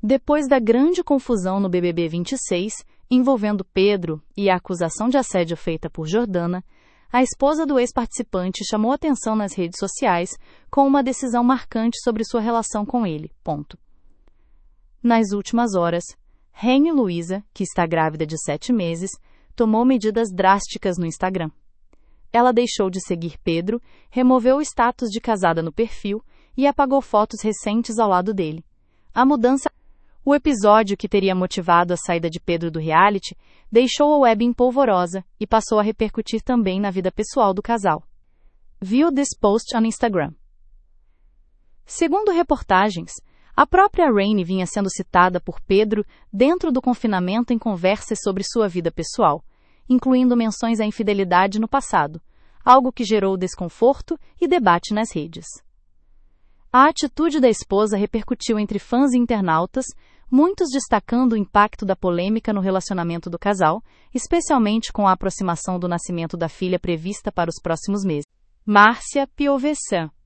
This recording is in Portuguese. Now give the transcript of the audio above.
Depois da grande confusão no BBB 26, envolvendo Pedro e a acusação de assédio feita por Jordana, a esposa do ex-participante chamou atenção nas redes sociais com uma decisão marcante sobre sua relação com ele. Nas últimas horas, Reni Luísa, que está grávida de 7 meses, tomou medidas drásticas no Instagram. Ela deixou de seguir Pedro, removeu o status de casada no perfil e apagou fotos recentes ao lado dele. A mudança. O episódio que teria motivado a saída de Pedro do reality deixou a web em polvorosa e passou a repercutir também na vida pessoal do casal. View this post on Instagram. Segundo reportagens, a própria Reni vinha sendo citada por Pedro dentro do confinamento em conversas sobre sua vida pessoal, incluindo menções à infidelidade no passado, algo que gerou desconforto e debate nas redes. A atitude da esposa repercutiu entre fãs e internautas, muitos destacando o impacto da polêmica no relacionamento do casal, especialmente com a aproximação do nascimento da filha prevista para os próximos meses. Márcia Piovesan